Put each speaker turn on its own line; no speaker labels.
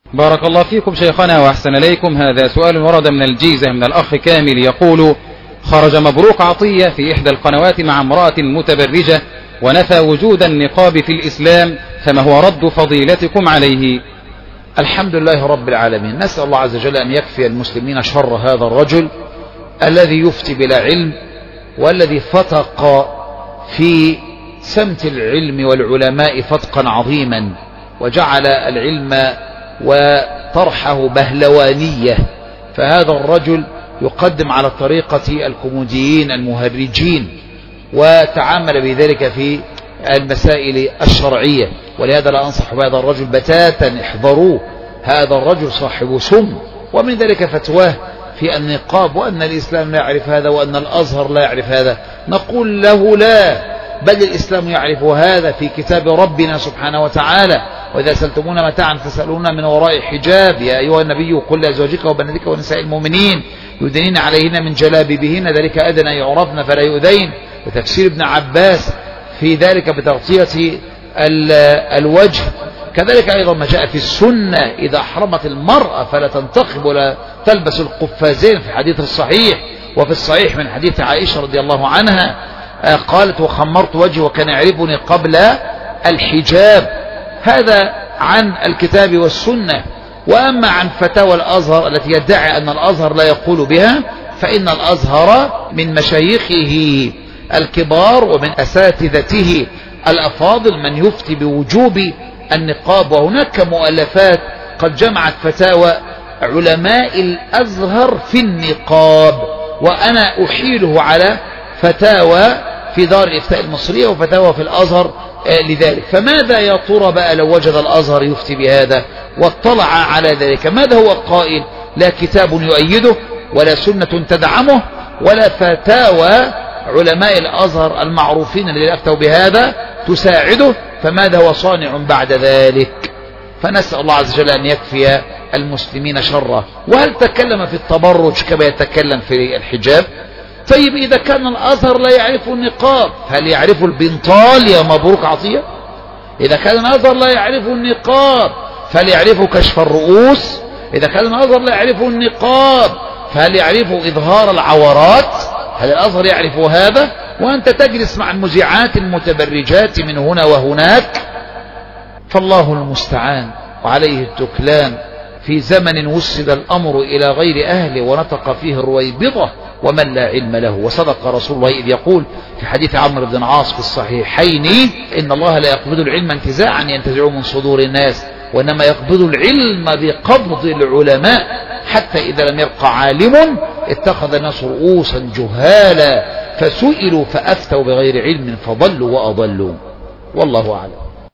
بارك الله فيكم شيخنا وأحسن إليكم. هذا سؤال ورد من الجيزة من الأخ كامل يقول: خرج مبروك عطية في إحدى القنوات مع امرأة متبرجة ونفى وجود النقاب في الإسلام، فما هو رد فضيلتكم عليه؟
الحمد لله رب العالمين. نسأل الله عز وجل أن يكفي المسلمين شر هذا الرجل الذي يفتي بلا علم، والذي فتق في سمت العلم والعلماء فتقا عظيما، وجعل العلم وطرحه بهلوانية. فهذا الرجل يقدم على طريقة الكوميديين المهرجين، وتعامل بذلك في المسائل الشرعية، ولهذا لا أنصح بهذا الرجل بتاتا، احذروه، هذا الرجل صاحب سم. ومن ذلك فتواه في النقاب، وأن الإسلام لا يعرف هذا، وأن الأزهر لا يعرف هذا. نقول له لا، بل الإسلام يعرف هذا في كتاب ربنا سبحانه وتعالى: وإذا سألتمون متاعا فاسألونا من وراء حجاب، يا أيها النبي قل لأزواجك وبناتك ونساء المؤمنين يدنين عليهن من جلابيبهن ذلك أدنى يعرفن فلا يؤذين. وتفسير ابن عباس في ذلك بتغطية الوجه. كذلك أيضا ما جاء في السنة: إذا أحرمت المرأة فلا تنتقب ولا تلبس القفازين، في الحديث الصحيح. وفي الصحيح من حديث عائشة رضي الله عنها قالت: وخمرت وجهي وكان يعرفني قبل الحجاب. هذا عن الكتاب والسنة. وأما عن فتاوى الأزهر التي يدعي أن الأزهر لا يقول بها، فإن الأزهر من مشايخه الكبار ومن أساتذته الأفاضل من يفتي بوجوب النقاب، وهناك مؤلفات قد جمعت فتاوى علماء الأزهر في النقاب، وأنا أحيله على فتاوى في دار الإفتاء المصرية وفتاوى في الأزهر لذلك. فماذا يا ترى بقى لو وجد الأزهر يفتي بهذا واطلع على ذلك؟ ماذا هو القائل؟ لا كتاب يؤيده، ولا سنة تدعمه، ولا فتاوى علماء الأزهر المعروفين الذين أفتوا بهذا تساعده. فماذا هو صانع بعد ذلك؟ فنسأل الله عز وجل أن يكفي المسلمين شره. وهل تكلم في التبرج كما يتكلم في الحجاب؟ طيب إذا كان الأزهر لا يعرف النقاب، هل يعرف البنطال يا مبروك عطية؟ إذا كان الأزهر لا يعرف النقاب، فهل يعرف كشف الرؤوس؟ إذا كان الأزهر لا يعرف النقاب، فهل يعرف إظهار العورات؟ هل الأزهر يعرف هذا؟ وأنت تجلس مع المذيعات المتبرجات من هنا وهناك. فالله المستعان وعليه التكلان في زمن وسد الأمر إلى غير أهله ونطق فيه الرويبضة ومن لا علم له. وصدق رسول الله إذ يقول في حديث عمرو بن العاص في الصحيحين: إن الله لا يقبض العلم انتزاعا ينتزعه من صدور الناس، وإنما يقبض العلم بقبض العلماء، حتى إذا لم يبقى عالم اتخذ الناس رؤوسا جهالا فسئلوا فأفتوا بغير علم فضلوا وأضلوا. والله أعلم.